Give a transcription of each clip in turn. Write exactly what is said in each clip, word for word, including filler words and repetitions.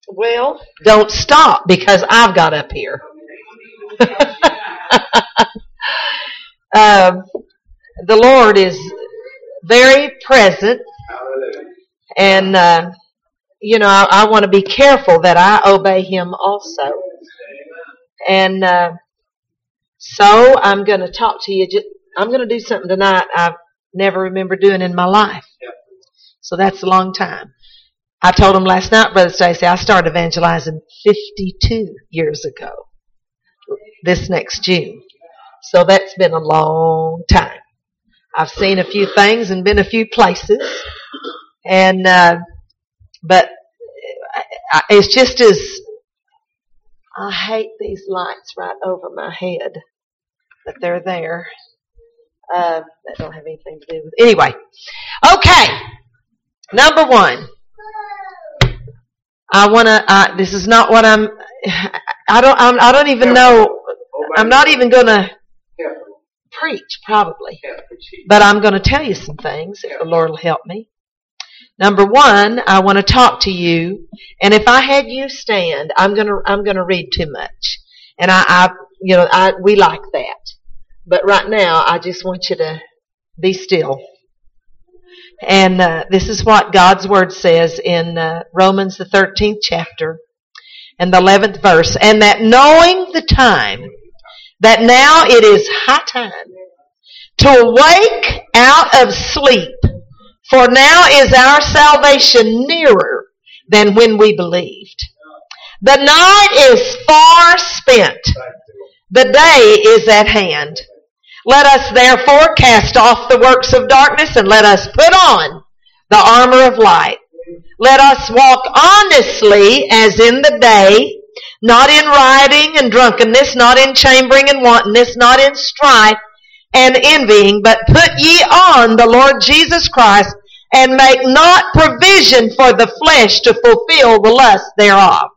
Well, don't stop because I've got up here. um, the Lord is very present, and uh, you know I, I want to be careful that I obey Him also. And uh, so I'm going to talk to you. Just, I'm going to do something tonight I've never remember doing in my life. So that's a long time. I told him last night, Brother Stacy, I started evangelizing fifty-two years ago. This next June. So that's been a long time. I've seen a few things and been a few places. And, uh, but it's just as, I hate these lights right over my head, but they're there. Uh, that don't have anything to do with, anyway. Okay. Number one. I want to, uh, this is not what I'm, I don't, I'm, I don't even know, I'm not even going to preach, probably. But I'm going to tell you some things, if the Lord will help me. Number one, I want to talk to you, and if I had you stand, I'm going to, I'm going to read too much. And I, I, you know, I, we like that. But right now, I just want you to be still. And uh, this is what God's Word says in uh, Romans, the thirteenth chapter, and the eleventh verse. And that knowing the time, that now it is high time to awake out of sleep, for now is our salvation nearer than when we believed. The night is far spent, the day is at hand. Let us therefore cast off the works of darkness and let us put on the armor of light. Let us walk honestly as in the day, not in rioting and drunkenness, not in chambering and wantonness, not in strife and envying, but put ye on the Lord Jesus Christ and make not provision for the flesh to fulfill the lust thereof.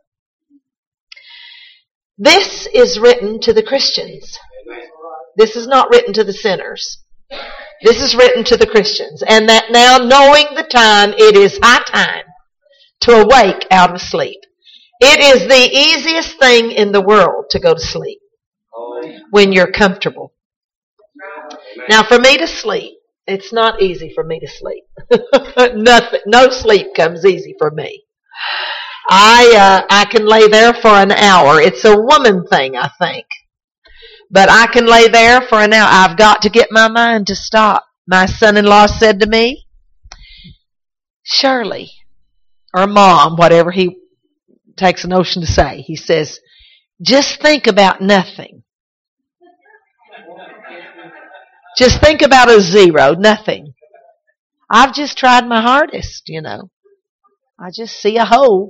This is written to the Christians. This is not written to the sinners. This is written to the Christians. And that now, knowing the time, it is high time to awake out of sleep. It is the easiest thing in the world to go to sleep when you're comfortable. Now, for me to sleep, it's not easy for me to sleep. Nothing, no sleep comes easy for me. I uh, I can lay there for an hour. It's a woman thing, I think. But I can lay there for an hour. I've got to get my mind to stop. My son-in-law said to me, Shirley, or Mom, whatever he takes a notion to say, he says, just think about nothing. Just think about a zero, nothing. I've just tried my hardest, you know. I just see a hole.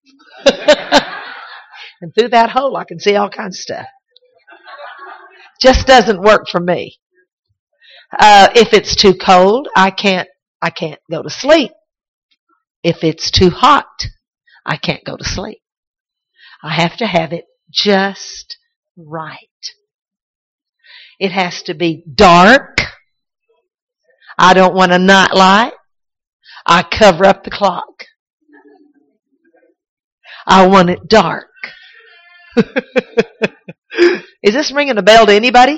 And through that hole, I can see all kinds of stuff. Just doesn't work for me. Uh, if it's too cold, I can't, I can't go to sleep. If it's too hot, I can't go to sleep. I have to have it just right. It has to be dark. I don't want a night light. I cover up the clock. I want it dark. Is this ringing a bell to anybody?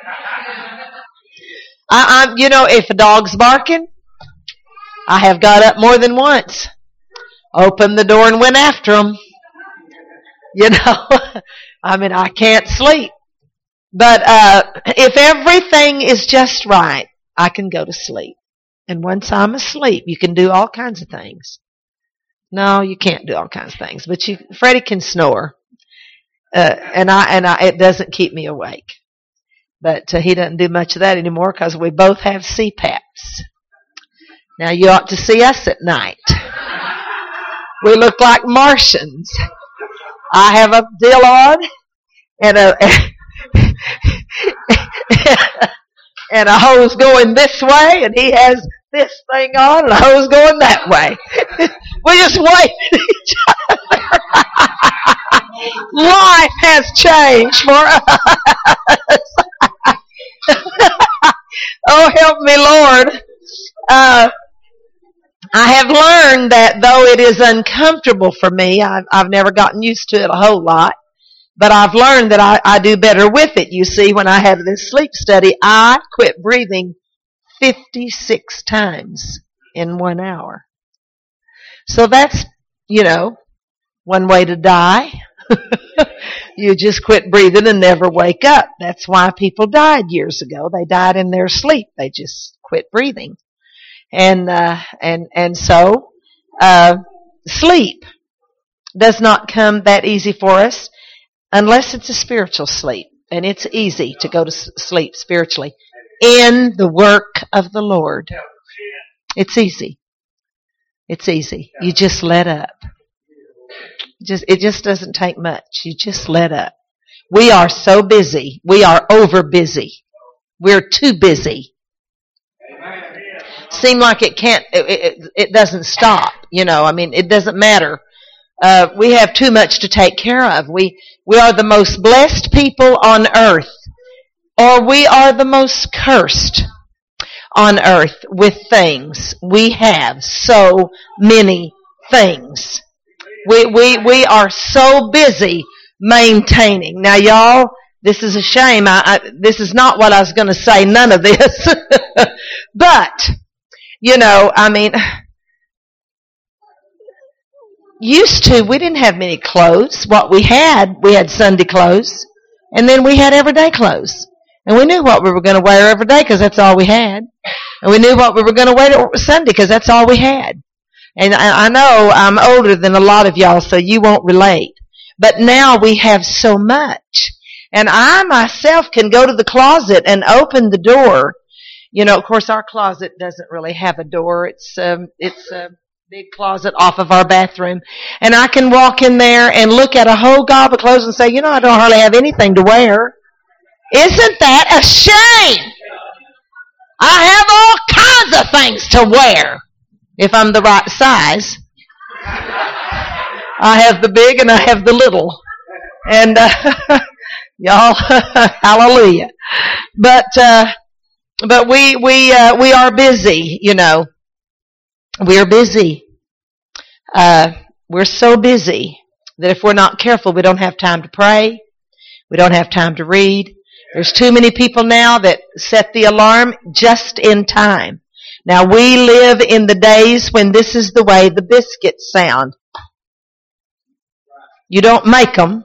I, I'm, you know, if a dog's barking, I have got up more than once, opened the door and went after them. You know, I mean, I can't sleep. But uh, if everything is just right, I can go to sleep. And once I'm asleep, you can do all kinds of things. No, you can't do all kinds of things, but you, Freddie can snore. Uh, and I, and I, it doesn't keep me awake. But uh, he doesn't do much of that anymore because we both have C PAPs. Now you ought to see us at night. We look like Martians. I have a deal on and a, and a hose going this way, and he has this thing on and a hose going that way. We just wait at each other. Life has changed for us. Oh, help me, Lord. Uh, I have learned that though it is uncomfortable for me, I've, I've never gotten used to it a whole lot, but I've learned that I, I do better with it. You see, when I have this sleep study, I quit breathing fifty-six times in one hour. So that's, you know, one way to die. You just quit breathing and never wake up. That's why people died years ago. They died in their sleep. They just quit breathing. And, uh, and, and so, uh, sleep does not come that easy for us unless it's a spiritual sleep. And it's easy to go to sleep spiritually in the work of the Lord. It's easy. It's easy. You just let up. Just, it just doesn't take much. You just let up. We are so busy. We are over busy. We're too busy. Seem like it can't, it, it, it doesn't stop, you know, I mean, it doesn't matter. Uh, we have too much to take care of. We, we are the most blessed people on earth, or we are the most cursed on earth with things. We have so many things. We, we, we are so busy maintaining. Now y'all, this is a shame. I, I this is not what I was going to say, none of this. But, you know, I mean, used to, we didn't have many clothes. What we had, we had Sunday clothes, and then we had everyday clothes. And we knew what we were going to wear every day because that's all we had. And we knew what we were going to wear Sunday because that's all we had. And I, I know I'm older than a lot of y'all, so you won't relate. But now we have so much. And I myself can go to the closet and open the door. You know, of course, our closet doesn't really have a door. It's um, it's a big closet off of our bathroom. And I can walk in there and look at a whole gob of clothes and say, you know, I don't hardly have anything to wear. Isn't that a shame? I have all kinds of things to wear if I'm the right size. I have the big and I have the little. And, uh, y'all, hallelujah. But, uh, but we, we, uh, we are busy, you know. We are busy. Uh, we're so busy that if we're not careful, we don't have time to pray. We don't have time to read. There's too many people now that set the alarm just in time. Now we live in the days when this is the way the biscuits sound. You don't make them.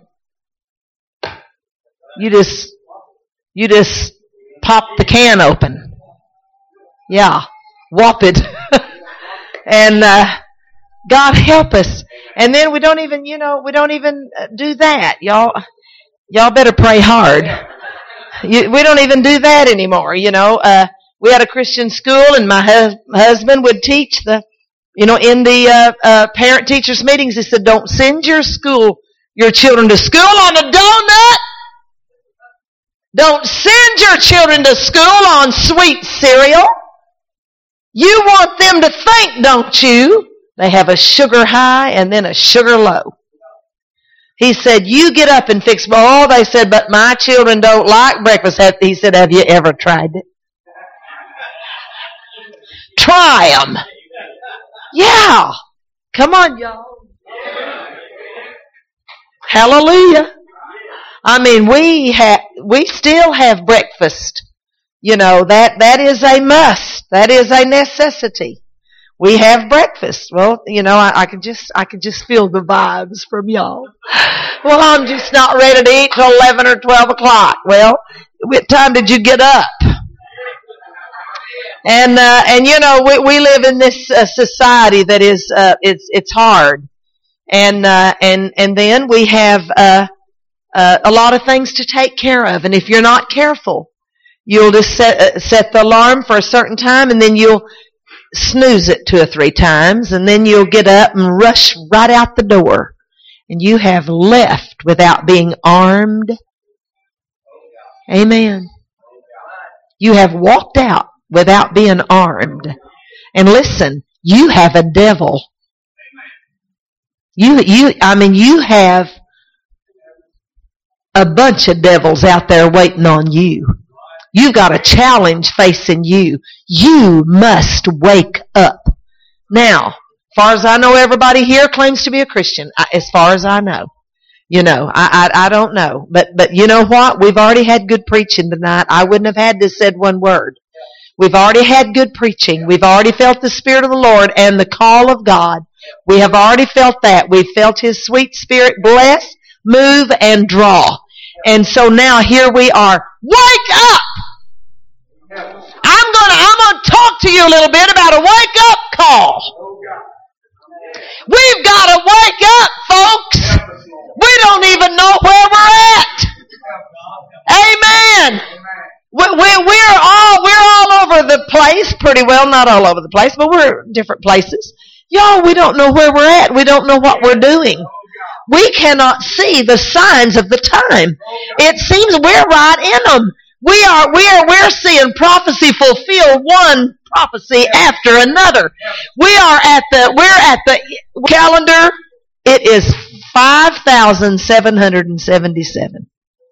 You just, you just pop the can open. Yeah. Whop it. And, uh, God help us. And then we don't even, you know, we don't even do that. Y'all, y'all better pray hard. You, we don't even do that anymore, you know. Uh, we had a Christian school and my hus- husband would teach the, you know, in the, uh, uh, parent-teachers meetings, he said, don't send your school, your children to school on a donut. Don't send your children to school on sweet cereal. You want them to think, don't you? They have a sugar high and then a sugar low. He said, you get up and fix, oh, they said, but my children don't like breakfast. He said, have you ever tried it? Try them. Yeah. Come on, y'all. Hallelujah. I mean, we have, we still have breakfast. You know, that, that is a must. That is a necessity. We have breakfast. Well, you know, I, I can just, I can just feel the vibes from y'all. Well, I'm just not ready to eat till eleven or twelve o'clock. Well, what time did you get up? And, uh, and you know, we, we live in this uh, society that is, uh, it's, it's hard. And, uh, and, and then we have, uh, uh, a lot of things to take care of. And if you're not careful, you'll just set, uh, set the alarm for a certain time and then you'll snooze it two or three times and then you'll get up and rush right out the door. And you have left without being armed. Amen. You have walked out without being armed. And listen, you have a devil. You, you, I mean, you have a bunch of devils out there waiting on you. You've got a challenge facing you. You must wake up. Now, as far as I know, everybody here claims to be a Christian, as far as I know. You know, I, I I don't know. But but you know what? We've already had good preaching tonight. I wouldn't have had to said one word. We've already had good preaching. We've already felt the Spirit of the Lord and the call of God. We have already felt that. We've felt His sweet Spirit bless, move, and draw. And so now here we are. Wake up! I'm gonna I'm gonna talk to you a little bit about a wake up call. We've got to wake up, folks. We don't even know where we're at. Amen. We, we, we're all we're all over the place, pretty well. Not all over the place, but we're in different places. Y'all, we don't know where we're at. We don't know what we're doing. We cannot see the signs of the time. It seems we're right in them. We are, we are, we're seeing prophecy fulfill one prophecy after another. We are at the, we're at the calendar. It is five thousand seven hundred seventy-seven.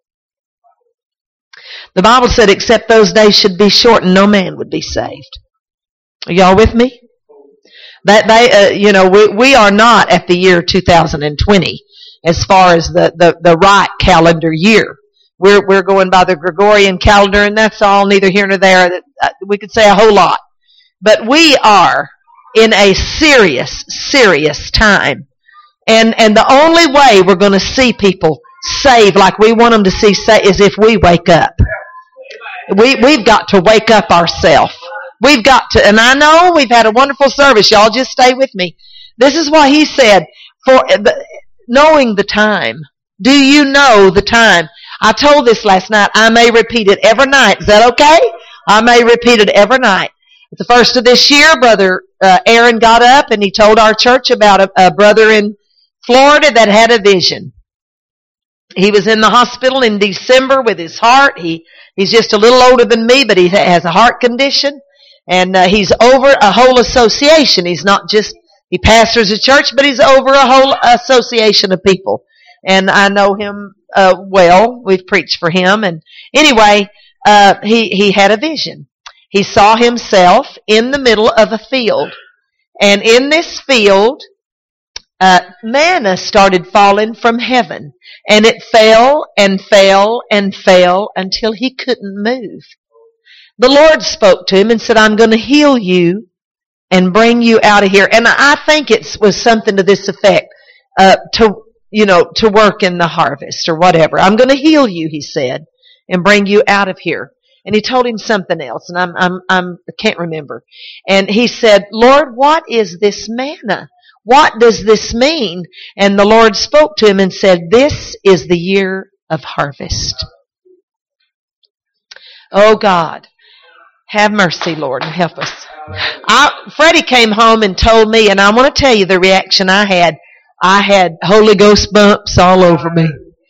The Bible said, except those days should be shortened, no man would be saved. Are y'all with me? That they, uh, you know, we, we are not at the year two thousand twenty as far as the, the, the right calendar year. We're, we're going by the Gregorian calendar, and that's all neither here nor there. We could say a whole lot. But we are in a serious, serious time. And, and the only way we're going to see people saved like we want them to see saved is if we wake up. We, we've got to wake up ourselves. We've got to, and I know we've had a wonderful service. Y'all just stay with me. This is why he said, for knowing the time. Do you know the time? I told this last night. I may repeat it every night. Is that okay? I may repeat it every night. At the first of this year, Brother uh, Aaron got up and he told our church about a, a brother in Florida that had a vision. He was in the hospital in December with his heart. He He's just a little older than me, but he has a heart condition. And uh, he's over a whole association. He's not just, he pastors a church, but he's over a whole association of people. And I know him uh, well. We've preached for him. And anyway, uh, he, he had a vision. He saw himself in the middle of a field. And in this field, uh, manna started falling from heaven. And it fell and fell and fell until he couldn't move. The Lord spoke to him and said, I'm going to heal you and bring you out of here. And I think it was something to this effect, uh, to, you know, to work in the harvest or whatever. I'm going to heal you, he said, and bring you out of here. And he told him something else, and I'm, I'm, I'm, I can't remember. And he said, Lord, what is this manna? What does this mean? And the Lord spoke to him and said, this is the year of harvest. Oh God, have mercy, Lord, and help us. I, Freddie came home and told me, and I want to tell you the reaction I had. I had Holy Ghost bumps all over me.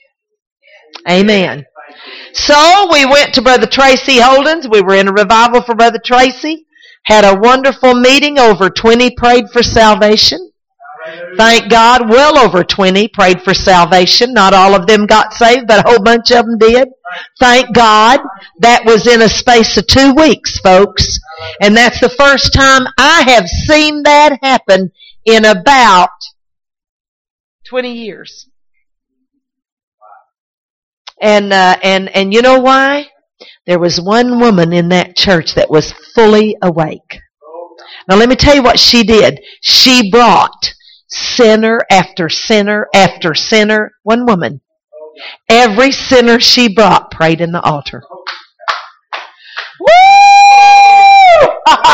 Amen. So we went to Brother Tracy Holden's. We were in a revival for Brother Tracy. Had a wonderful meeting. Over twenty prayed for salvation. Thank God, well over twenty prayed for salvation. Not all of them got saved, but a whole bunch of them did. Thank God. That was in a space of two weeks, folks. And that's the first time I have seen that happen in about twenty years. And, uh, and, and you know why? There was one woman in that church that was fully awake. Now let me tell you what she did. She brought sinner after sinner after sinner. One woman. Every sinner she brought prayed in the altar. Woo!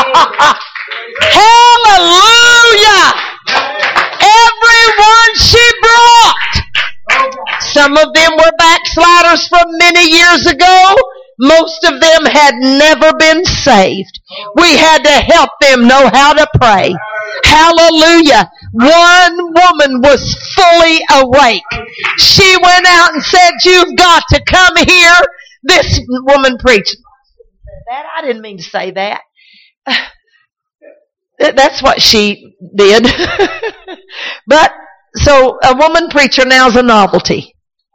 Hallelujah! Everyone she brought. Some of them were backsliders from many years ago. Most of them had never been saved. We had to help them know how to pray. Hallelujah. One woman was fully awake. She went out and said, you've got to come here. This woman preached. That I didn't mean to say that. That's what she did. But, so a woman preacher now is a novelty.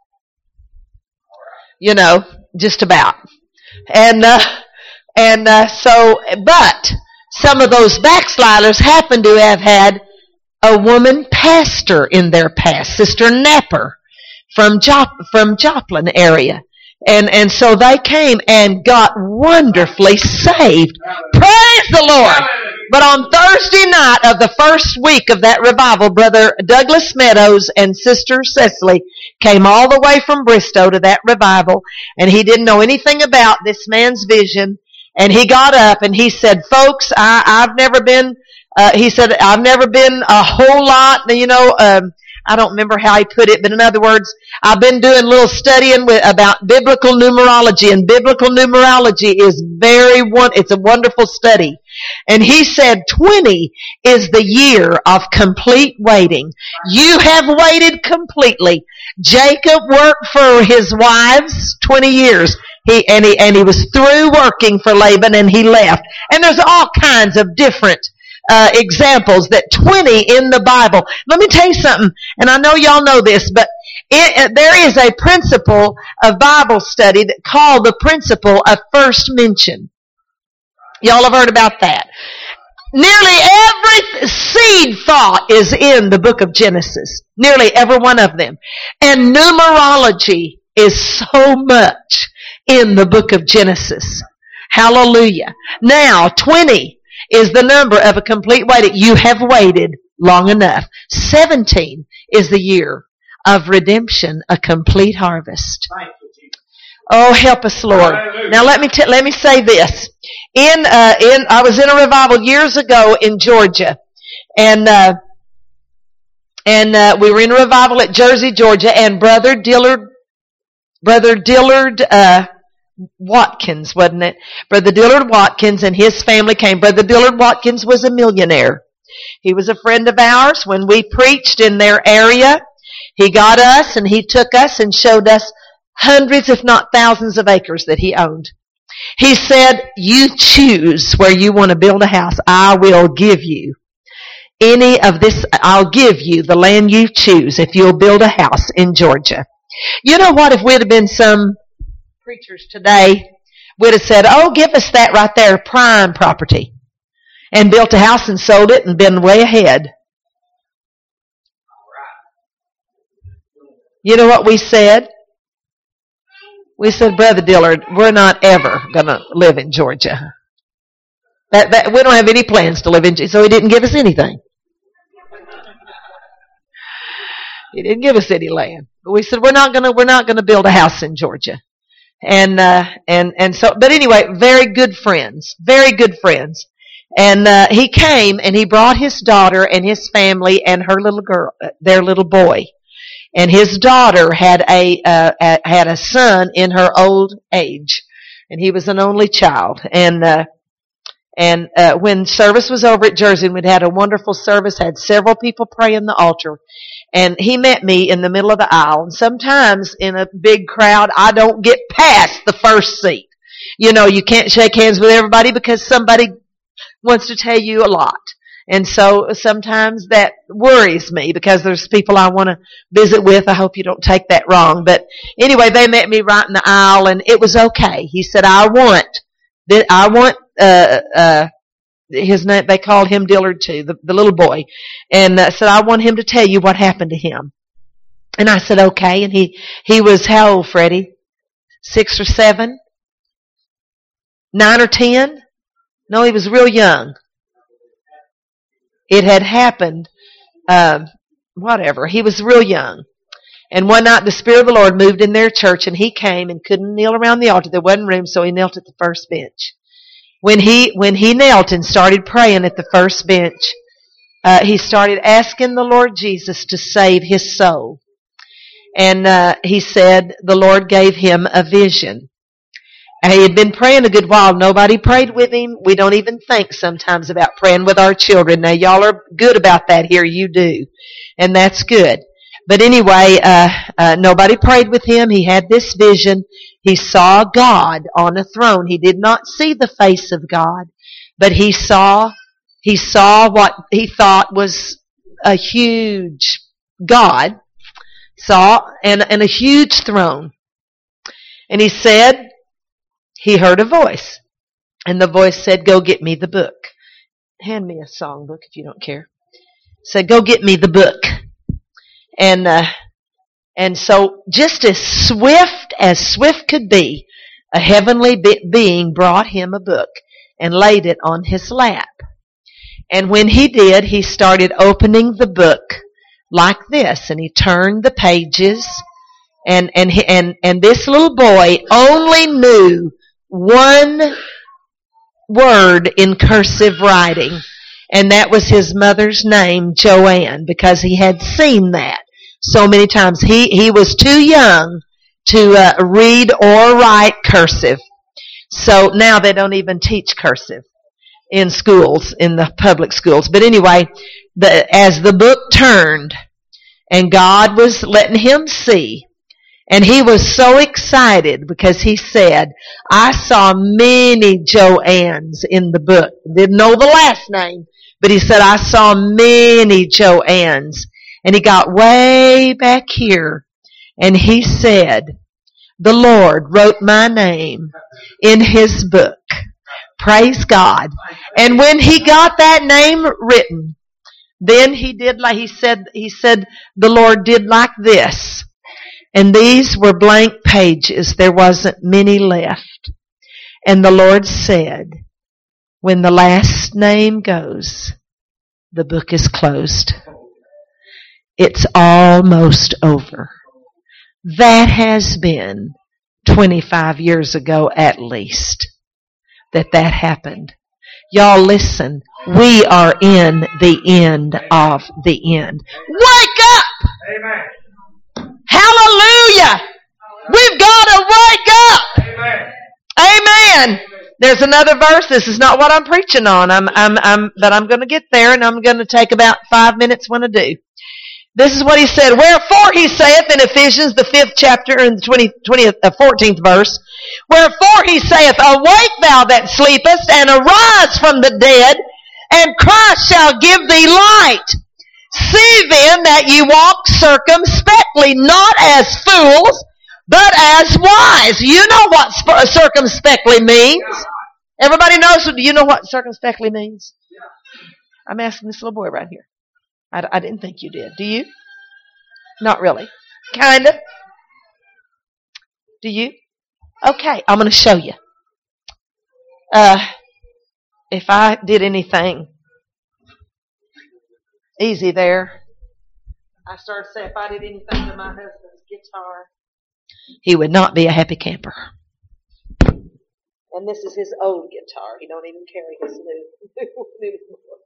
You know, just about. And, uh, and, uh, so, but, some of those backsliders happen to have had a woman pastor in their past, Sister Napper from Jop- from Joplin area. And, and so they came and got wonderfully saved. Praise the Lord. But on Thursday night of the first week of that revival, Brother Douglas Meadows and Sister Cecily came all the way from Bristow to that revival, and he didn't know anything about this man's vision. And he got up and he said, folks, I, I've never been, uh, he said, I've never been a whole lot, you know, um, I don't remember how he put it, but in other words, I've been doing a little studying with, about biblical numerology, and biblical numerology is very one, it's a wonderful study. And he said twenty is the year of complete waiting. You have waited completely. Jacob worked for his wives twenty years. He, and he, and he was through working for Laban and he left. And there's all kinds of different Uh, examples that twenty in the Bible. Let me tell you something, and I know y'all know this, but it, uh, there is a principle of Bible study that called the principle of first mention. Y'all have heard about that. Nearly every seed thought is in the book of Genesis. Nearly every one of them. And numerology is so much in the book of Genesis. Hallelujah. Now, twenty is the number of a complete waiting. You have waited long enough. seventeen is the year of redemption, a complete harvest. Oh, help us, Lord. Now let me t- let me say this. In uh, in I was in a revival years ago in Georgia, and uh, and uh, we were in a revival at Jersey, Georgia, and Brother Dillard, Brother Dillard. Uh, Watkins, wasn't it? Brother Dillard Watkins and his family came. Brother Dillard Watkins was a millionaire. He was a friend of ours. When we preached in their area, he got us and he took us and showed us hundreds, if not thousands of acres that he owned. He said, you choose where you want to build a house. I will give you any of this. I'll give you the land you choose if you'll build a house in Georgia. You know what? If we'd have been some preachers today, would have said, oh, give us that right there, prime property, and built a house and sold it and been way ahead. You know what we said? We said, Brother Dillard, we're not ever going to live in Georgia. That, that, we don't have any plans to live in Georgia, so he didn't give us anything. He didn't give us any land. But we said, we're not going to, we're not going to build a house in Georgia. And, uh, and, and so, but anyway, very good friends, very good friends. And, uh, he came and he brought his daughter and his family and her little girl, their little boy. And his daughter had a, uh, had a son in her old age. And he was an only child. And, uh, and, uh, when service was over at Jersey, and we'd had a wonderful service, had several people pray in the altar. And he met me in the middle of the aisle. And sometimes in a big crowd, I don't get past the first seat. You know, you can't shake hands with everybody because somebody wants to tell you a lot. And so sometimes that worries me because there's people I want to visit with. I hope you don't take that wrong. But anyway, they met me right in the aisle and it was okay. He said, I want, I want, uh, uh, his name, they called him Dillard too, the, the little boy, and uh, said, I want him to tell you what happened to him. And I said, okay. And he, he was how old, Freddie? Six or seven? Nine or ten? No, he was real young. It had happened, um, whatever. He was real young. And one night the Spirit of the Lord moved in their church and he came and couldn't kneel around the altar. There wasn't room, so he knelt at the first bench. When he, when he knelt and started praying at the first bench, uh, he started asking the Lord Jesus to save his soul. And, uh, he said the Lord gave him a vision. And he had been praying a good while. Nobody prayed with him. We don't even think sometimes about praying with our children. Now y'all are good about that here. You do. And that's good. But anyway, uh, uh, nobody prayed with him. He had this vision. He saw God on a throne. He did not see the face of God, but he saw, he saw what he thought was a huge God, saw, and, and a huge throne. And he said, he heard a voice, and the voice said, go get me the book. hand me a songbook if you don't care. Said, go get me the book. And, uh, and so just as swift as swift could be, a heavenly be- being brought him a book and laid it on his lap. And when he did, he started opening the book like this, and he turned the pages, and, and, he, and, and this little boy only knew one word in cursive writing, and that was his mother's name, Joanne, because he had seen that so many times. He, he was too young to uh, read or write cursive. So now they don't even teach cursive in schools, in the public schools. But anyway, the, as the book turned, and God was letting him see, and he was so excited because he said, I saw many Joannes in the book. Didn't know the last name, but he said, I saw many Joannes. And he got way back here, and he said, the Lord wrote my name in his book. Praise God. And when he got that name written, then he did like he said, he said the Lord did like this. And these were blank pages. There wasn't many left. And the Lord said, when the last name goes, the book is closed. It's almost over. That has been twenty-five years ago at least that that happened. Y'all listen, we are in the end of the end. Wake up! Amen. Hallelujah! We've got to wake up! Amen. Amen. There's another verse. This is not what I'm preaching on. I'm, I'm, I'm, but I'm going to get there, and I'm going to take about five minutes when I do. This is what he said. Wherefore he saith in Ephesians, the fifth chapter, and the twentieth, twentieth, uh, fourteenth verse. Wherefore he saith, awake thou that sleepest, and arise from the dead, and Christ shall give thee light. See then that ye walk circumspectly, not as fools, but as wise. You know what sp- circumspectly means. Everybody knows. Do you know what circumspectly means? I'm asking this little boy right here. I, I didn't think you did. Do you? Not really. Kind of. Do you? Okay, I'm going to show you. Uh, if I did anything easy there, I started to say if I did anything to my husband's guitar, he would not be a happy camper. And this is his old guitar. He don't even carry his new.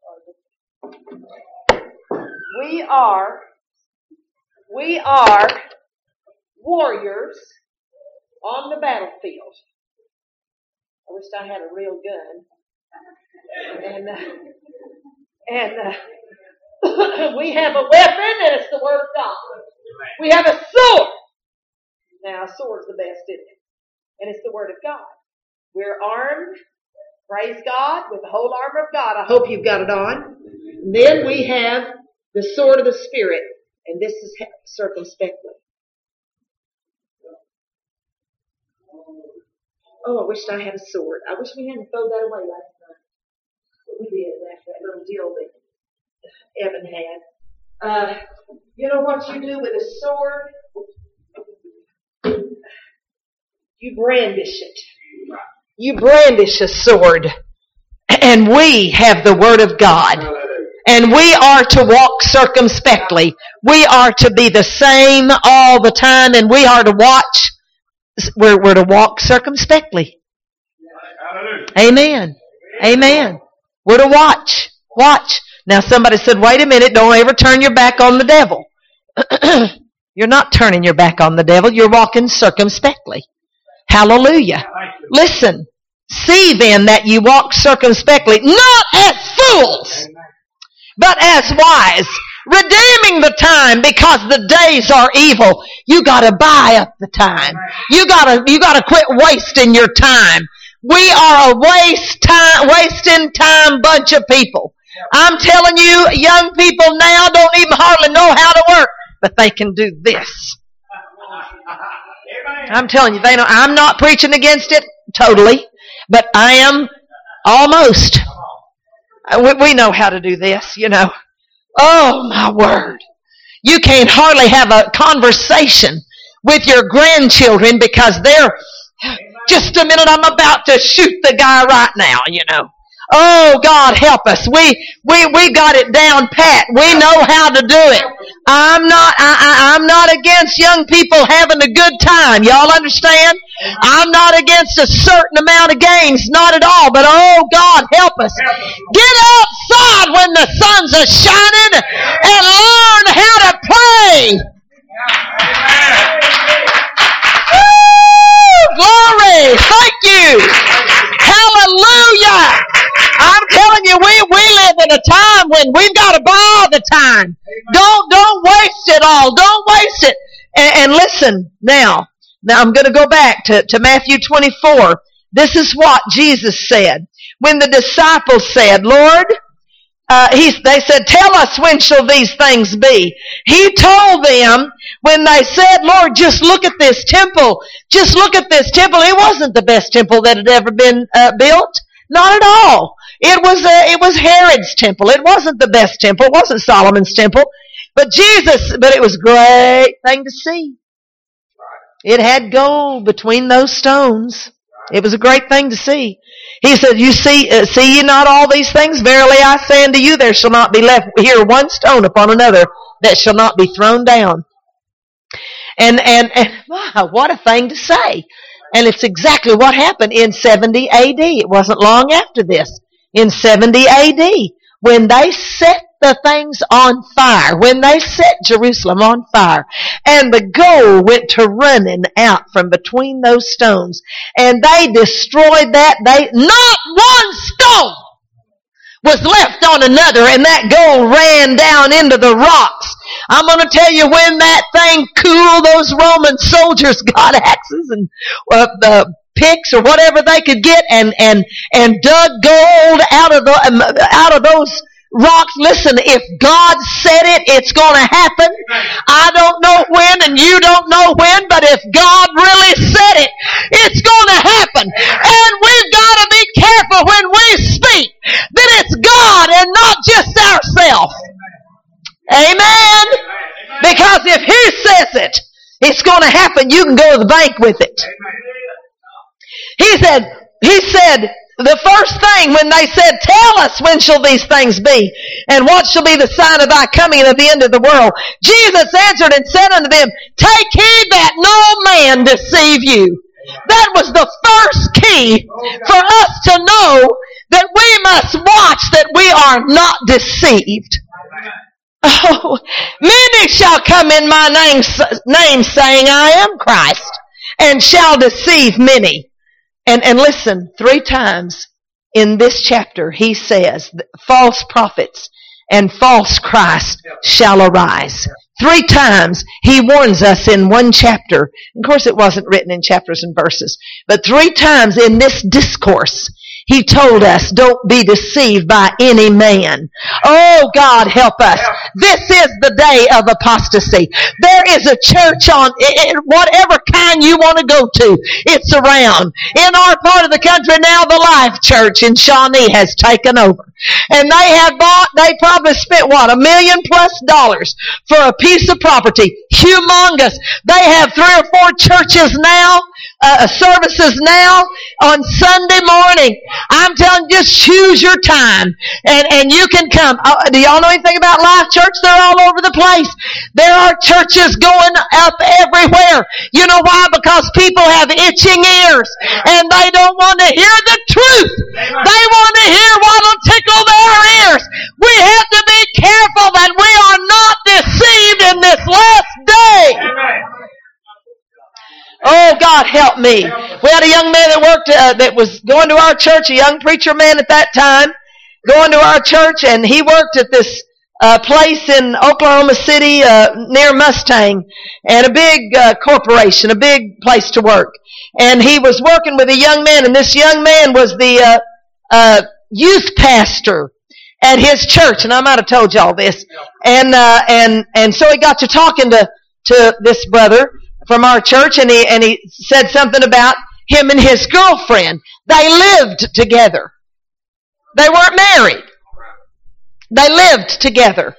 We are, we are warriors on the battlefield. I wish I had a real gun. And, uh, and uh, we have a weapon, and it's the Word of God. We have a sword. Now, a sword's the best, isn't it? And it's the Word of God. We're armed, praise God, with the whole armor of God. I hope you've got it on. And then we have the sword of the Spirit, and this is circumspectly. Oh, I wish I had a sword. I wish we hadn't thrown that away last night. But we did, that, that little deal that Evan had. Uh, you know what you do with a sword? You brandish it. You brandish a sword. And we have the Word of God. And we are to walk circumspectly. We are to be the same all the time, and we are to watch. We're, we're to walk circumspectly. Amen. Amen. We're to watch. Watch. Now somebody said, wait a minute, don't ever turn your back on the devil. You're not turning your back on the devil. You're walking circumspectly. Hallelujah. Listen. See then that you walk circumspectly, not as fools, but as wise, redeeming the time because the days are evil. You gotta buy up the time. You gotta, you gotta quit wasting your time. We are a waste time, wasting time bunch of people. I'm telling you, young people now don't even hardly know how to work, but they can do this. I'm telling you, they don't, I'm not preaching against it totally, but I am almost. We, we know how to do this, you know. Oh, my word. You can't hardly have a conversation with your grandchildren because they're, just a minute, I'm about to shoot the guy right now, you know. Oh, God, help us. We, we, we got it down pat. We know how to do it. I'm not, I, I, I'm not against young people having a good time. Y'all understand? I'm not against a certain amount of games. Not at all. But oh, God, help us. Get outside when the suns are shining and learn how to play. Woo! Glory. Thank you. Hallelujah. I'm telling you, we, we live in a time when we've got to buy the time. Don't, don't waste it all. Don't waste it. And, and listen, now, now I'm going to go back to, to Matthew twenty-four. This is what Jesus said. When the disciples said, Lord, uh, he, they said, tell us when shall these things be? He told them when they said, Lord, just look at this temple. Just look at this temple. It wasn't the best temple that had ever been uh, built. Not at all. It was uh, it was Herod's temple. It wasn't the best temple. It wasn't Solomon's temple. But Jesus, but it was a great thing to see. It had gold between those stones. It was a great thing to see. He said, you see, uh, see ye not all these things? Verily I say unto you, there shall not be left here one stone upon another that shall not be thrown down. And, and, and wow, what a thing to say. And it's exactly what happened in seventy A D. It wasn't long after this. In seventy A D, when they set the things on fire, when they set Jerusalem on fire, and the gold went to running out from between those stones, and they destroyed that, they, not one stone was left on another, and that gold ran down into the rocks. I'm going to tell you, when that thing cooled, those Roman soldiers got axes and uh, uh, picks or whatever they could get, and and and dug gold out of the out of those rocks. Listen, if God said it, it's going to happen. I don't know when, and you don't know when, but if God really said it, it's going to happen. And we've got to be careful when we speak that it's God and not just ourselves. Amen. Because if He says it, it's going to happen. You can go to the bank with it. He said, he said, the first thing when they said, tell us when shall these things be, and what shall be the sign of thy coming and of the end of the world? Jesus answered and said unto them, take heed that no man deceive you. That was the first key for us to know that we must watch that we are not deceived. Oh, many shall come in my name, name saying, I am Christ, and shall deceive many. And, and listen, three times in this chapter, he says, false prophets and false Christ shall arise. Three times he warns us in one chapter. Of course, it wasn't written in chapters and verses, but three times in this discourse, he told us, don't be deceived by any man. Oh, God, help us. This is the day of apostasy. There is a church on whatever kind you want to go to. It's around. In our part of the country now, the Life Church in Shawnee has taken over. And they have bought, they probably spent, what, a million plus dollars for a piece of property. Humongous. They have three or four churches now. Uh, services now on Sunday morning. I'm telling you, just choose your time and, and you can come. Uh, do y'all know anything about Life Church? They're all over the place. There are churches going up everywhere. You know why? Because people have itching ears and they don't want to hear the truth. They want to hear what'll tickle their ears. We have to be careful that we are not deceived in this last day. Oh, God, help me. We had a young man that worked, uh, that was going to our church, a young preacher man at that time, going to our church, and he worked at this uh, place in Oklahoma City uh, near Mustang, and a big uh, corporation, a big place to work. And he was working with a young man, and this young man was the uh, uh, youth pastor at his church, and I might have told y'all this. And uh, and and so he got to talking to to this brother from our church, and he and he said something about him and his girlfriend. They lived together. They weren't married. They lived together.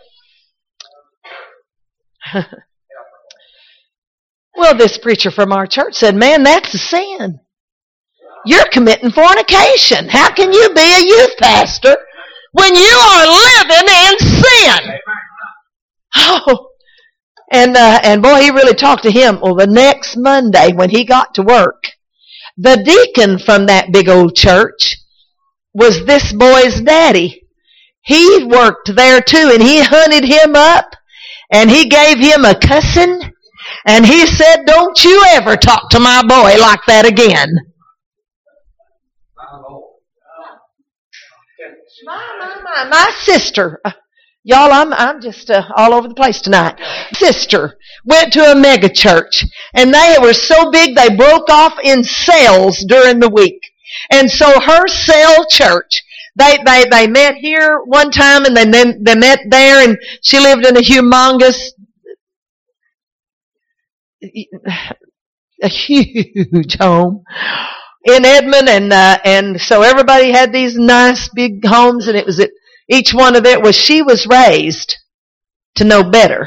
Well, this preacher from our church said, man, that's a sin. You're committing fornication. How can you be a youth pastor when you are living in sin? Oh, and uh, and boy, he really talked to him. Well, the next Monday when he got to work, the deacon from that big old church was this boy's daddy. He worked there too, and he hunted him up, and he gave him a cussing, and he said, don't you ever talk to my boy like that again. My, my, my, my sister, uh, y'all, I'm, I'm just uh, all over the place tonight. Sister went to a mega church, and they were so big they broke off in cells during the week. And so her cell church, they, they, they met here one time, and then they, they met there, and she lived in a humongous, a huge home in Edmond, and uh, and so everybody had these nice big homes, and it was at each one of it was she was raised to know better.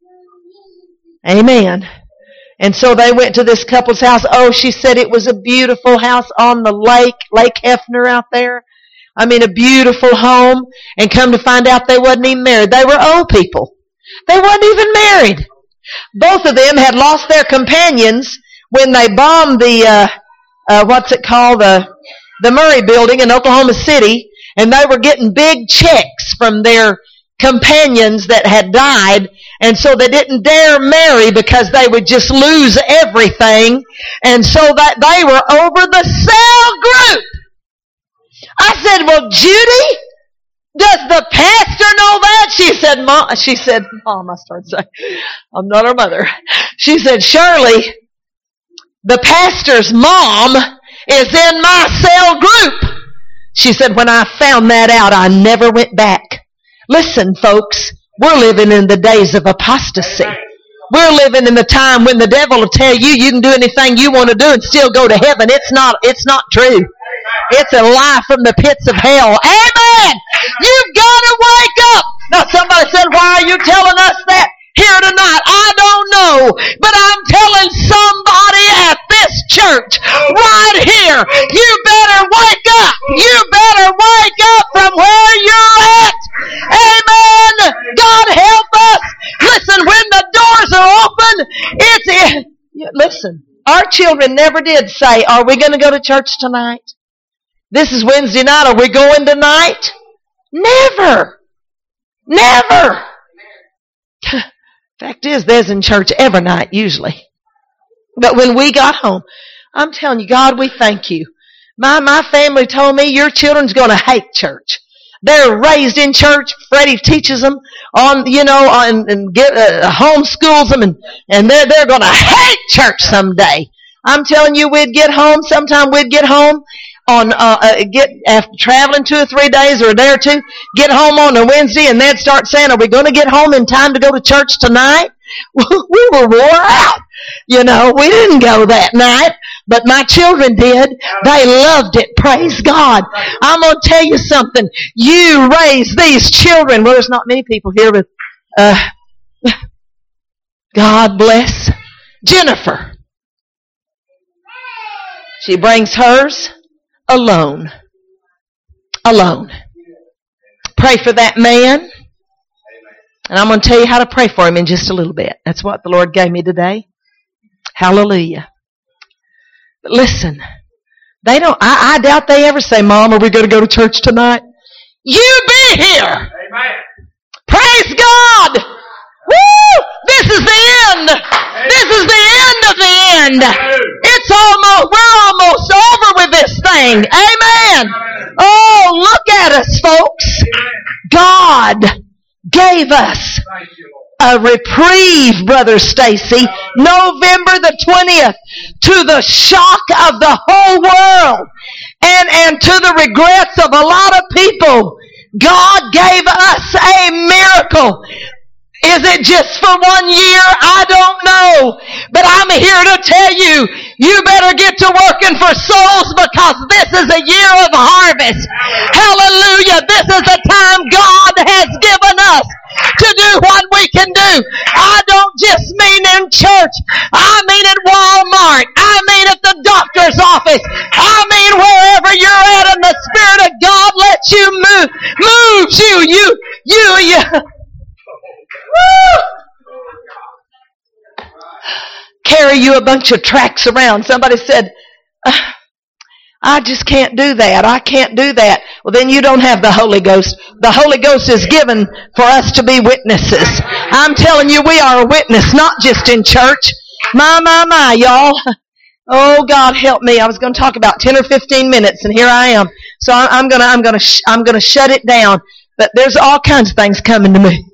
Amen. And so they went to this couple's house. Oh, she said it was a beautiful house on the lake, Lake Hefner out there. I mean, a beautiful home. And come to find out they wasn't even married. They were old people. They wasn't even married. Both of them had lost their companions when they bombed the uh, Uh, what's it called, the the Murray building in Oklahoma City, and they were getting big checks from their companions that had died, and so they didn't dare marry because they would just lose everything, and so that they were over the cell group. I said, well, Judy, does the pastor know that? She said, Mom, she said, Mom, I started saying, I'm not her mother. She said, Shirley, the pastor's mom is in my cell group. She said, when I found that out, I never went back. Listen, folks, we're living in the days of apostasy. We're living in the time when the devil will tell you you can do anything you want to do and still go to heaven. It's not, it's not true. It's a lie from the pits of hell. Amen! You've got to wake up! Now somebody said, why are you telling us that here tonight? I don't know, but I'm telling somebody at this church right here, you better wake up. You better wake up from where you're at. Amen. God help us. Listen, when the doors are open, it's in. Listen, our children never did say, are we going to go to church tonight? This is Wednesday night. Are we going tonight? Never. Never. Fact is, there's in church every night, usually. But when we got home, I'm telling you, God, we thank you. My my family told me your children's going to hate church. They're raised in church. Freddie teaches them on, you know, on, and get, uh, homeschools them, and, and they're, they're going to hate church someday. I'm telling you, we'd get home, sometime we'd get home on, uh, uh, get, after traveling two or three days or a day or two, get home on a Wednesday, and they'd start saying, are we going to get home in time to go to church tonight? We were wore out. You know, we didn't go that night, but my children did. They loved it. Praise God. I'm going to tell you something. You raise these children. Well, there's not many people here, but, uh, God bless Jennifer. She brings hers alone. Alone. Pray for that man. And I'm going to tell you how to pray for him in just a little bit. That's what the Lord gave me today. Hallelujah. But listen, they don't, I, I doubt they ever say, Mom, are we going to go to church tonight? You be here. Amen. Praise God. Woo! This is the end. Amen. This is the end of the end. Amen. It's almost, we're almost over with this thing. Amen. Amen. Oh, look at us, folks. Amen. God gave us a reprieve, Brother Stacy, November the twentieth, to the shock of the whole world and, and to the regrets of a lot of people. God gave us a miracle. Is it just for one year? I don't know. But I'm here to tell you, you better get to working for souls, because this is a year of harvest. Hallelujah. This is the time God has given us to do what we can do. I don't just mean in church. I mean at Walmart. I mean at the doctor's office. I mean wherever you're at, and the Spirit of God lets you move, moves you, you, you, you. Woo! Carry you a bunch of tracts around. Somebody said, I just can't do that. I can't do that. Well, then you don't have the Holy Ghost. The Holy Ghost is given for us to be witnesses. I'm telling you, we are a witness, not just in church. My, my, my, y'all. Oh, God, help me. I was going to talk about ten or fifteen minutes, and here I am. So I'm going to, I'm going to, sh- I'm going to shut it down. But there's all kinds of things coming to me.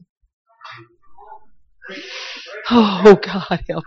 Oh, God, help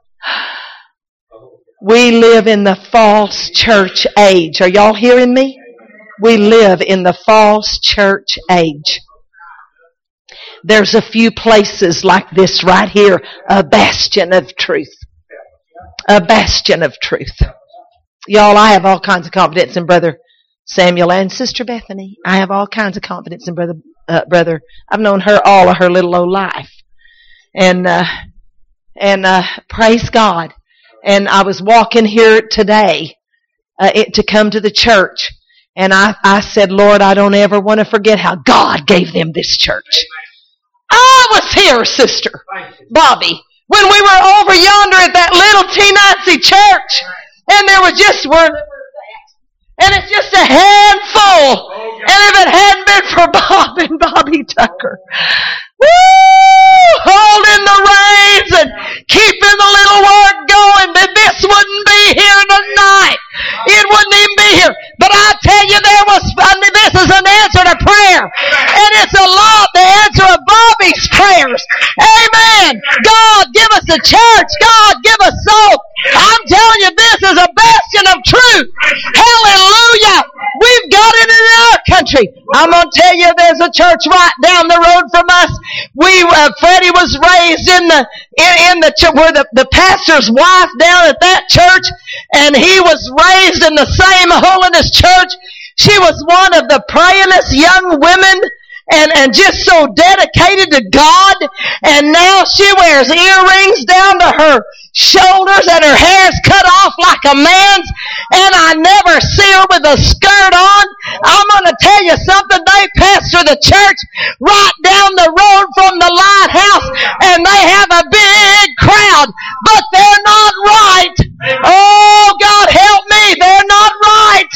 us. We live in the false church age. Are y'all hearing me? We live in the false church age. There's a few places like this right here, a bastion of truth. A bastion of truth. Y'all, I have all kinds of confidence in Brother Samuel and Sister Bethany. I have all kinds of confidence in Brother, uh, Brother. I've known her all of her little old life. And, uh, and, uh, praise God. And I was walking here today, uh, it, to come to the church. And I, I said, Lord, I don't ever want to forget how God gave them this church. I was here, Sister Bobby, when we were over yonder at that little T-Nazi church. And there was just, where and it's just a handful. And if it hadn't been for Bob and Bobby Tucker, woo, holding the reins and keeping the little work going, then this wouldn't be here tonight. It wouldn't even be here. But I tell you, there was, I mean, this is an answer to prayer. And it's a lot, the answer of Bobby's prayers. Amen. God, give us a church. God, give us soul. I'm telling you, this is a bastion of truth. Hallelujah. We've got it in our country. I'm going to tell you, there's a church right down the road from us. We, uh, Freddie was raised in the, in, in the, where the, the pastor's wife down at that church, and he was raised in the same holiness church. She was one of the prayingest young women, and, and just so dedicated to God. And now she wears earrings down to her shoulders, and her hair's cut off like a man's, and I never see her with a skirt on. I'm going to tell you something. They pastor the church right down the road from the lighthouse, and they have a big crowd, but they're not right. Oh, God help me. They're not right.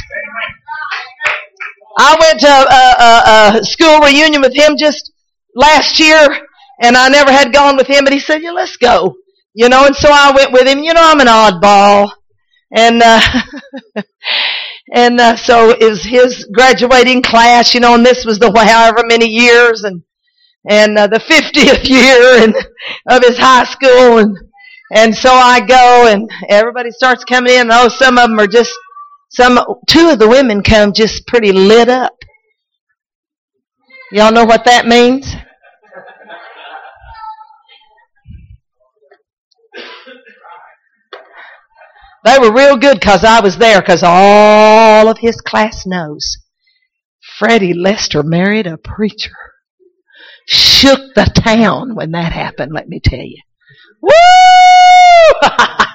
I went to a, a, a school reunion with him just last year, and I never had gone with him, but he said, yeah, let's go. You know, and so I went with him. You know, I'm an oddball. And, uh, and, uh, so it was his graduating class, you know, and this was the however many years, and, and, uh, the fiftieth year and, of his high school, and, and so I go, and everybody starts coming in. Oh, some of them are just, some, two of the women come just pretty lit up. Y'all know what that means? They were real good because I was there, because all of his class knows Freddie Lester married a preacher. Shook the town when that happened, let me tell you. Woo!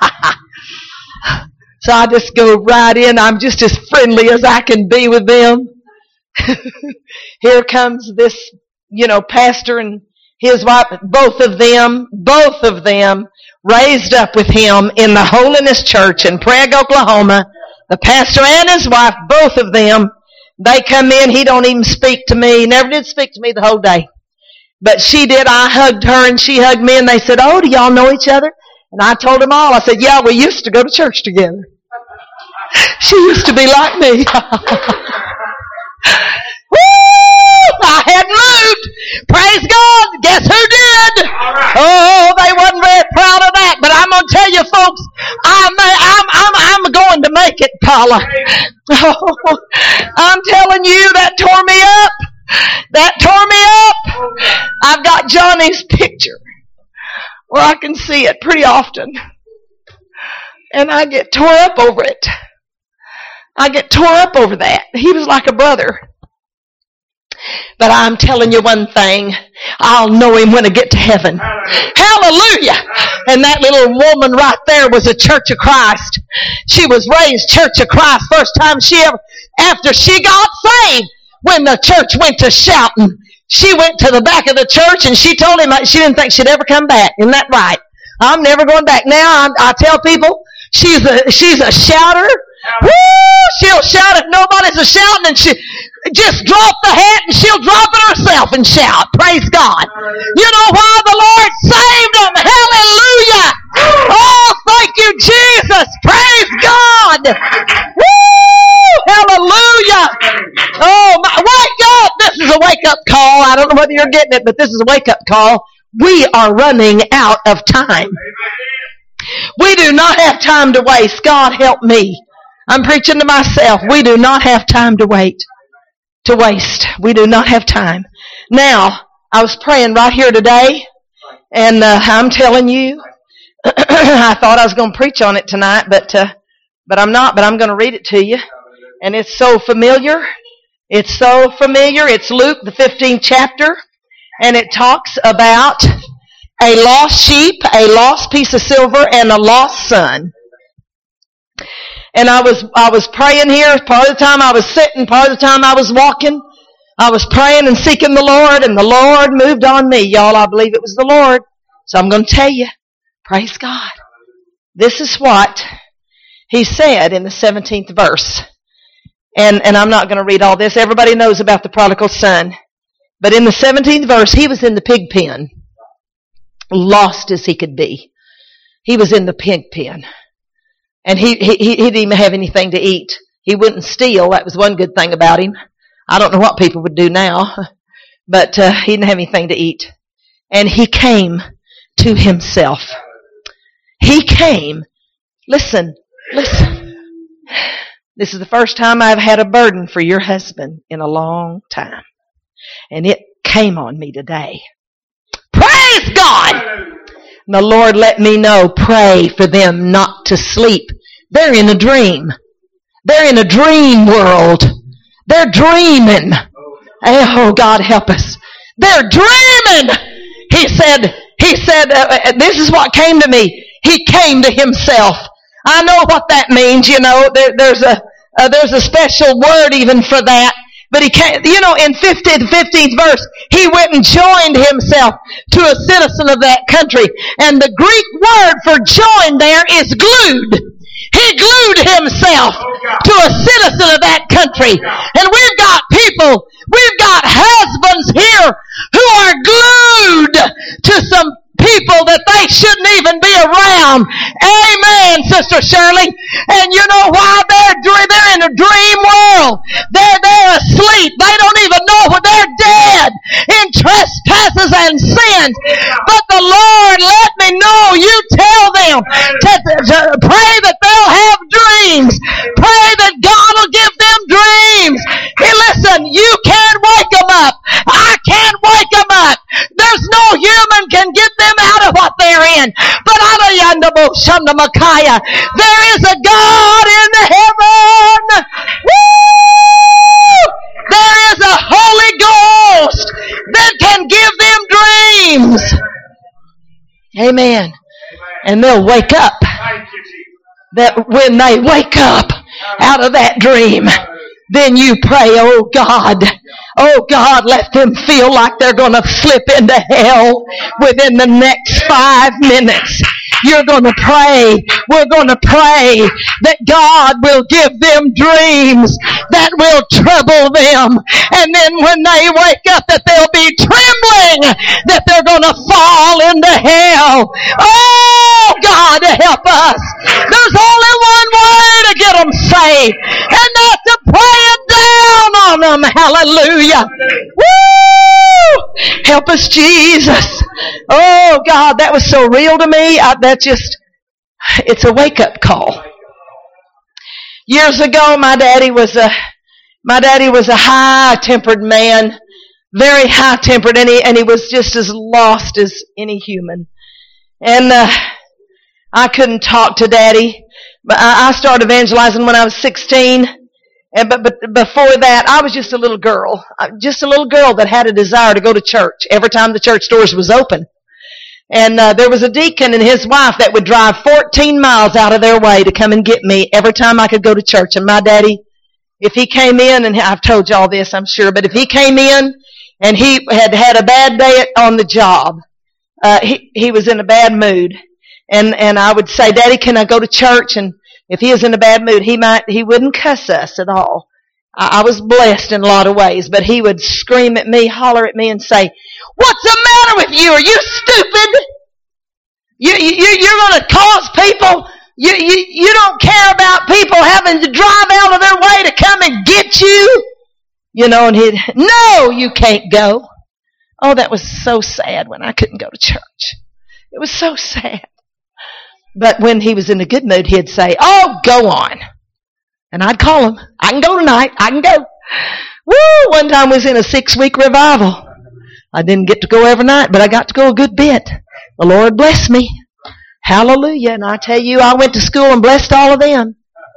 So I just go right in. I'm just as friendly as I can be with them. Here comes this, you know, pastor and his wife, both of them, both of them raised up with him in the Holiness Church in Prague, Oklahoma. The pastor and his wife, both of them, they come in. He don't even speak to me. He never did speak to me the whole day. But she did. I hugged her and she hugged me, and they said, oh, do y'all know each other? And I told them all. I said, yeah, we used to go to church together. She used to be like me. I had moved. Praise God. Guess who did? Right. Oh, they wasn't very proud of that. But I'm going to tell you, folks, I'm, I'm, I'm, I'm going to make it, Paula. Oh, I'm telling you, that tore me up. That tore me up. I've I've got Johnny's picture where I can see it pretty often. And I get tore up over it. I get tore up over that. He was like a brother. But I'm telling you one thing. I'll know him when I get to heaven. Hallelujah. And that little woman right there was a Church of Christ. She was raised Church of Christ. First time she ever, after she got saved, when the church went to shouting, she went to the back of the church and she told him she didn't think she'd ever come back. Isn't that right? I'm never going back. Now I'm, I tell people, she's a, she's a shouter. Woo! She'll shout if nobody's a shouting, and she just drop the hat and she'll drop it herself and shout. Praise God. You know why? The Lord saved them. Hallelujah. Oh, thank you, Jesus. Praise God. Woo! Hallelujah. Oh, my, wake up. This is a wake up call. I don't know whether you're getting it, but this is a wake up call. We are running out of time. We do not have time to waste. God help me. I'm preaching to myself. We do not have time to wait, to waste. We do not have time. Now, I was praying right here today, and uh, I'm telling you, I thought I was going to preach on it tonight, but uh, but I'm not. But I'm going to read it to you, and it's so familiar. It's so familiar. It's Luke, the fifteenth chapter, and it talks about a lost sheep, a lost piece of silver, and a lost son. And I was, I was praying here. Part of the time I was sitting, part of the time I was walking. I was praying and seeking the Lord, and the Lord moved on me. Y'all, I believe it was the Lord. So I'm going to tell you, praise God. This is what he said in the seventeenth verse. And, and I'm not going to read all this. Everybody knows about the prodigal son. But in the seventeenth verse, he was in the pig pen. Lost as he could be. He was in the pig pen. And he, he, he didn't even have anything to eat. He wouldn't steal. That was one good thing about him. I don't know what people would do now. But uh, he didn't have anything to eat. And he came to himself. He came. Listen, listen. This is the first time I've had a burden for your husband in a long time. And it came on me today. Praise God! And the Lord let me know, pray for them not to sleep. They're in a dream. They're in a dream world. They're dreaming. Oh, God help us. They're dreaming. He said, he said, uh, this is what came to me. He came to himself. I know what that means, you know. There, there's a, uh, there's a special word even for that. But he can't, you know, in fifteenth, fifteenth verse, he went and joined himself to a citizen of that country. And the Greek word for joined there is glued. He glued himself to a citizen of that country. And we've got people, we've got husbands here who are glued to some people that they shouldn't even be around. Amen, Sister Shirley. And you know why? They're, they're in a dream world. They're, they're asleep. They don't even know when they're dead in trespasses and sins. But the Lord let me know, you tell them to, to pray that they'll have dreams. Pray that God will give them dreams. Hey, listen, you can't wake them up. I can't wake them up. There's no human can get them out of what they're in. But there is a God in the heaven. Woo! There is a Holy Ghost that can give them dreams. Amen. And they'll wake up. That when they wake up out of that dream, then you pray, oh God, oh God, let them feel like they're going to slip into hell within the next five minutes. You're going to pray. We're going to pray that God will give them dreams that will trouble them. And then when they wake up, that they'll be trembling that they're going to fall into hell. Oh, God, help us. There's only one way to get them saved, and that's to pray it down on them. Hallelujah. Woo! Help us, Jesus. Oh, God, that was so real to me. I, that just, it's a wake-up call. Years ago, my daddy was a, my daddy was a high-tempered man, very high-tempered, and he, and he was just as lost as any human. And uh, I couldn't talk to Daddy. But I, I started evangelizing when I was sixteen. And but, but before that, I was just a little girl. Just a little girl that had a desire to go to church every time the church doors was open. And uh, there was a deacon and his wife that would drive fourteen miles out of their way to come and get me every time I could go to church. And my daddy, if he came in, and I've told you all this, I'm sure, but if he came in and he had had a bad day on the job, uh, he, he was in a bad mood. And, and I would say, Daddy, can I go to church? And if he was in a bad mood, he might, he wouldn't cuss us at all. I, I was blessed in a lot of ways, but he would scream at me, holler at me, and say, "What's the matter with you? Are you stupid? You, you, you're going to cause people, you, you, you don't care about people having to drive out of their way to come and get you." You know, and he'd, "No, you can't go." Oh, that was so sad when I couldn't go to church. It was so sad. But when he was in a good mood, he'd say, "Oh, go on." And I'd call him, "I can go tonight. I can go." Woo! One time I was in a six-week revival. I didn't get to go every night, but I got to go a good bit. The Lord blessed me. Hallelujah. And I tell you, I went to school and blessed all of them.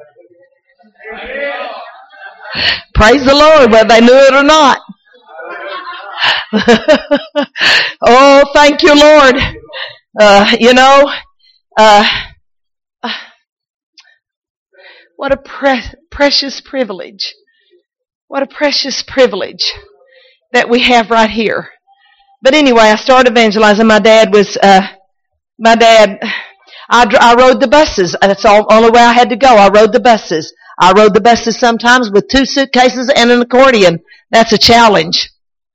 Praise the Lord, whether they knew it or not. Oh, thank you, Lord. Uh, you know, Uh, uh, what a pre- precious privilege. What a precious privilege that we have right here. But anyway, I started evangelizing. My dad was, uh, my dad, I, I rode the buses. That's the only way I had to go. I rode the buses. I rode the buses sometimes with two suitcases and an accordion. That's a challenge.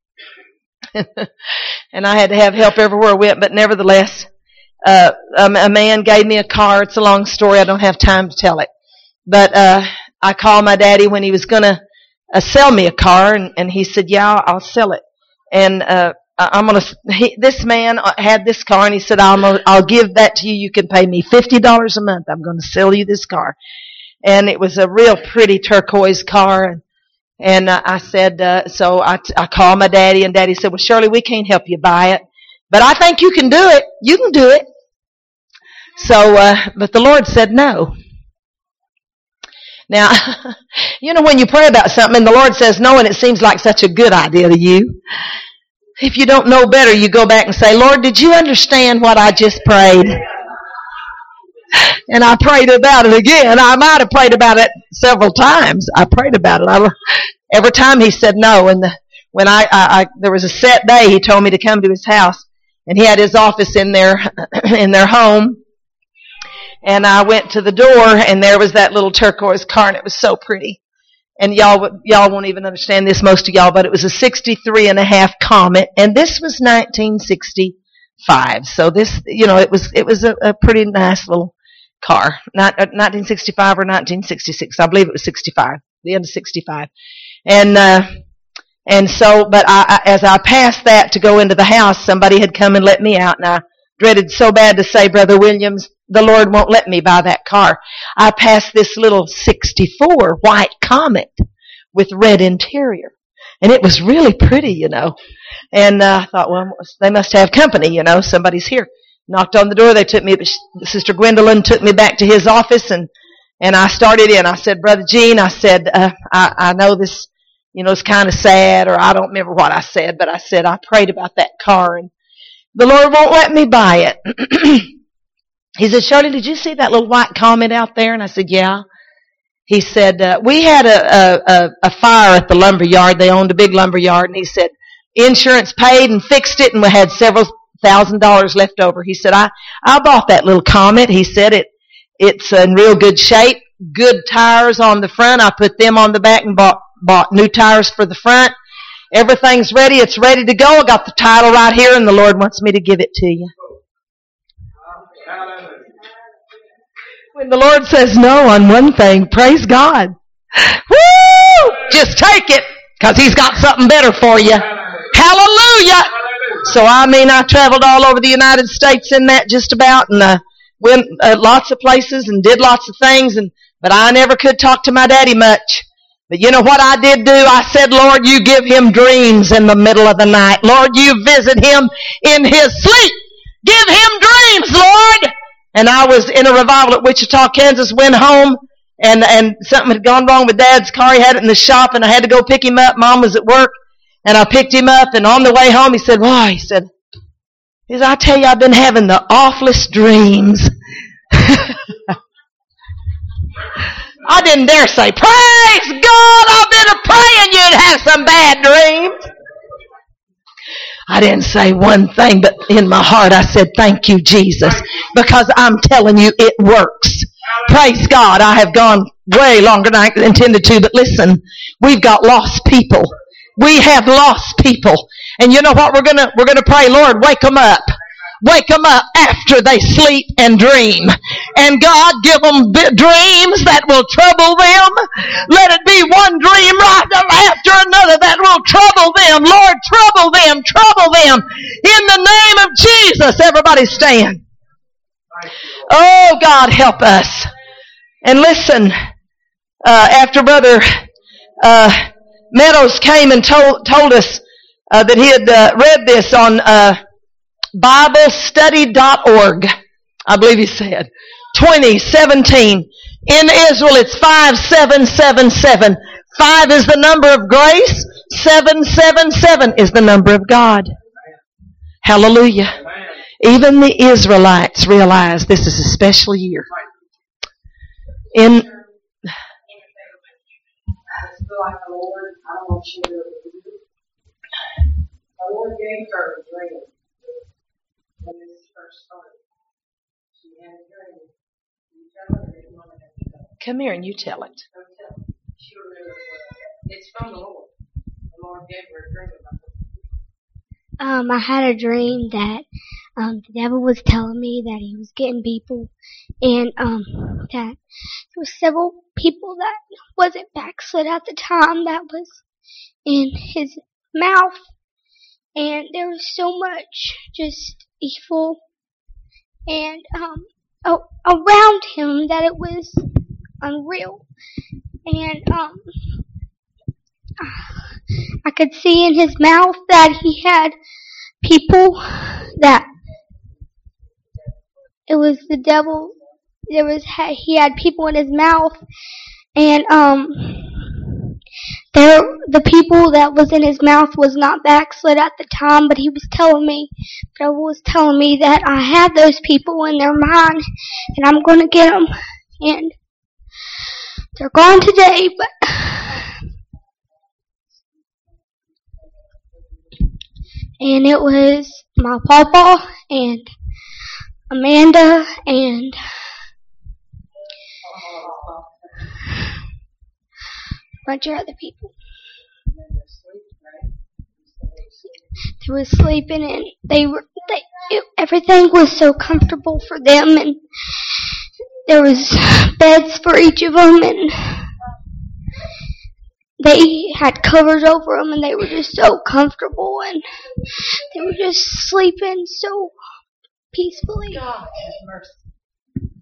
And I had to have help everywhere I went, but nevertheless, Uh, um, a man gave me a car. It's a long story. I don't have time to tell it. But, uh, I called my daddy when he was gonna, uh, sell me a car, and, and he said, "Yeah, I'll, I'll sell it." And, uh, I'm gonna, he, this man had this car, and he said, I'll, I'll give that to you. You can pay me fifty dollars a month. I'm gonna sell you this car. And it was a real pretty turquoise car. And, and uh, I said, uh, so I, I called my daddy, and Daddy said, "Well, Shirley, we can't help you buy it, but I think you can do it. You can do it." So, uh, but the Lord said no. Now, you know when you pray about something and the Lord says no and it seems like such a good idea to you, if you don't know better, you go back and say, "Lord, did you understand what I just prayed?" And I prayed about it again. I might have prayed about it several times. I prayed about it. I, every time he said no. And the, when I, I, I, there was a set day, he told me to come to his house, and he had his office in their, in their home. And I went to the door, and there was that little turquoise car, and it was so pretty. And y'all, y'all won't even understand this, most of y'all, but it was a sixty-three and a half Comet, and this was nineteen sixty-five. So this, you know, it was, it was a, a pretty nice little car. Not, uh, nineteen sixty-five or nineteen sixty-six. I believe it was sixty-five, the end of sixty-five. And, uh, and so, but I, I, as I passed that to go into the house, somebody had come and let me out, and I dreaded so bad to say, "Brother Williams, the Lord won't let me buy that car." I passed this little sixty-four white Comet with red interior. And it was really pretty, you know. And uh, I thought, well, they must have company, you know. Somebody's here. Knocked on the door. They took me, Sister Gwendolyn took me back to his office, and, and I started in. I said, "Brother Gene," I said, uh, I, I know this, you know, it's kind of sad, or I don't remember what I said, but I said, I prayed about that car, and the Lord won't let me buy it. He said, "Shirley, did you see that little white Comet out there?" And I said, "Yeah." He said, uh, we had a, a, a fire at the lumber yard. They owned a big lumber yard. And he said, insurance paid and fixed it, and we had several thousand dollars left over. He said, I, I bought that little Comet. He said, it it's in real good shape, good tires on the front. I put them on the back and bought, bought new tires for the front. Everything's ready. It's ready to go. I got the title right here, and the Lord wants me to give it to you. When the Lord says no on one thing, praise God. Woo! Just take it, because He's got something better for you. Hallelujah! So, I mean, I traveled all over the United States in that just about, and uh, went uh, lots of places and did lots of things, and but I never could talk to my daddy much. But you know what I did do? I said, Lord, you give him dreams in the middle of the night. Lord, you visit him in his sleep. Give him dreams, Lord. And I was in a revival at Wichita, Kansas, went home, and, and something had gone wrong with Dad's car. He had it in the shop, and I had to go pick him up. Mom was at work, and I picked him up, and on the way home, he said, why? He said, he said, I tell you, I've been having the awfulest dreams. I didn't dare say, praise God, I've been praying you'd have some bad dreams. I didn't say one thing, but in my heart I said, thank you, Jesus, because I'm telling you, it works. Praise God. I have gone way longer than I intended to, but listen, we've got lost people. We have lost people. And you know what we're gonna, we're gonna pray, Lord, wake them up. Wake them up after they sleep and dream. And God, give them dreams that will trouble them. Let it be one dream right after another that will trouble them. Lord, trouble them, trouble them. In the name of Jesus, everybody stand. Oh, God, help us. And listen, uh, after Brother uh, Meadows came and told, told us uh, that he had uh, read this on uh, Bible Study dot org, I believe he said, twenty seventeen. In Israel, it's five seven seven seven. Five is the number of grace. Seven seven seven is the number of God. Hallelujah. Even the Israelites realize this is a special year. In I just feel like the Lord, I don't want you to do it. The Lord gave her a dream when this first started. She had a dream. You tell her that you want to have to tell. Come here and you tell it. Don't tell her. She remembers well. It's from the Lord. The Lord gave her a dream about it. Um, I had a dream that um, the devil was telling me that he was getting people, and um, that there were several people that wasn't backslid at the time that was in his mouth, and there was so much just evil and um, oh, around him that it was unreal, and um, I could see in his mouth that he had people that it was the devil. There was he had people in his mouth, and um, there the people that was in his mouth was not backslid at the time, but he was telling me, the devil was telling me that I have those people in their mind, and I'm going to get them, and they're gone today, but. And it was my papa and Amanda and a bunch of other people. They were sleeping and they were they it, everything was so comfortable for them, and there was beds for each of them, and they had covers over them, and they were just so comfortable, and they were just sleeping so peacefully. God have mercy.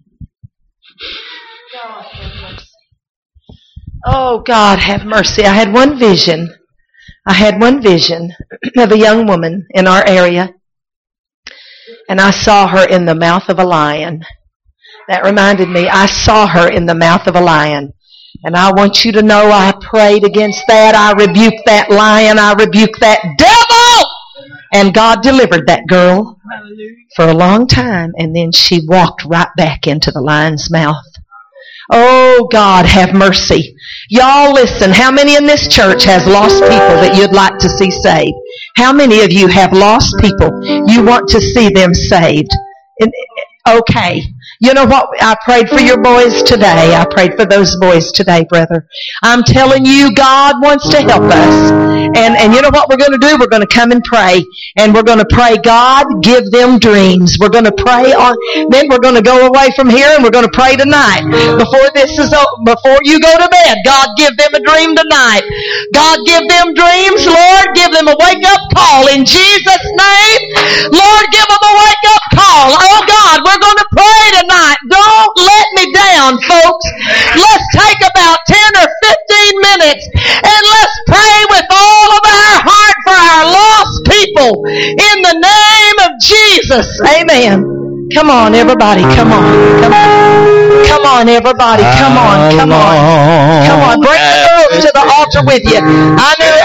God have mercy. Oh, God have mercy. I had one vision. I had one vision of a young woman in our area, and I saw her in the mouth of a lion. That reminded me, I saw her in the mouth of a lion. And I want you to know I prayed against that. I rebuked that lion. I rebuked that devil. And God delivered that girl for a long time. And then she walked right back into the lion's mouth. Oh, God, have mercy. Y'all listen, how many in this church has lost people that you'd like to see saved? How many of you have lost people you want to see them saved? Okay. You know what? I prayed for your boys today. I prayed for those boys today, brother. I'm telling you, God wants to help us. And, and you know what we're going to do? We're going to come and pray. And we're going to pray, God, give them dreams. We're going to pray on, then we're going to go away from here and we're going to pray tonight. Before this is, before you go to bed, God, give them a dream tonight. God, give them dreams. Lord, give them a wake up call in Jesus' name. Lord, give them a wake up call. Oh God, we're going to pray. pray tonight. Don't let me down, folks. Let's take about ten or fifteen minutes and let's pray with all of our heart for our lost people in the name of Jesus. Amen. Come on, everybody. Come on. Come on. Come on, everybody. Come on. Come on. Come on. Bring the girls to the altar with you. I know